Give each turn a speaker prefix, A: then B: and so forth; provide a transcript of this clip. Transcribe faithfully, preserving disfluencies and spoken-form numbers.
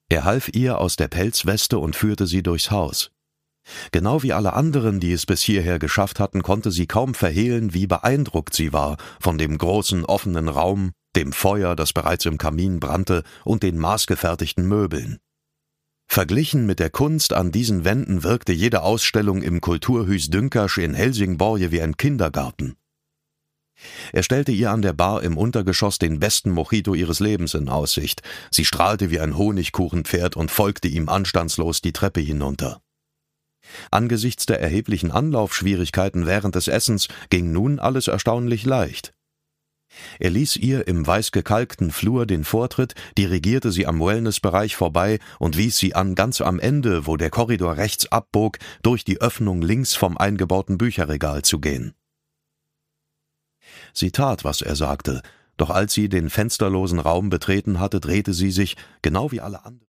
A: Er half ihr aus der Pelzweste und führte sie durchs Haus. Genau wie alle anderen, die es bis hierher geschafft hatten, konnte sie kaum verhehlen, wie beeindruckt sie war von dem großen offenen Raum, dem Feuer, das bereits im Kamin brannte, und den maßgefertigten Möbeln. Verglichen mit der Kunst an diesen Wänden wirkte jede Ausstellung im Kulturhus Dünkersch in Helsingborg wie ein Kindergarten. Er stellte ihr an der Bar im Untergeschoss den besten Mojito ihres Lebens in Aussicht. Sie strahlte wie ein Honigkuchenpferd und folgte ihm anstandslos die Treppe hinunter. Angesichts der erheblichen Anlaufschwierigkeiten während des Essens ging nun alles erstaunlich leicht. Er ließ ihr im weißgekalkten Flur den Vortritt, dirigierte sie am Wellnessbereich vorbei und wies sie an, ganz am Ende, wo der Korridor rechts abbog, durch die Öffnung links vom eingebauten Bücherregal zu gehen. Sie tat, was er sagte, doch als sie den fensterlosen Raum betreten hatte, drehte sie sich, genau wie alle anderen.